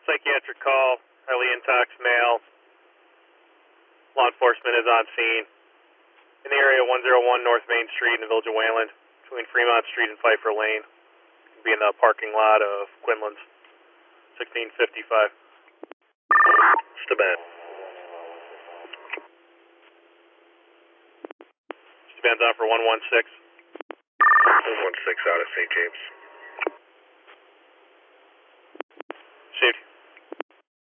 Psychiatric call, highly intox male. Law enforcement is on scene. In the area 101 North Main Street in the village of Wayland, between Fremont Street and Pfeiffer Lane. Be in the parking lot of Quinlan's, 1655. Staban. Staban's on for 116. 116 out of St. James.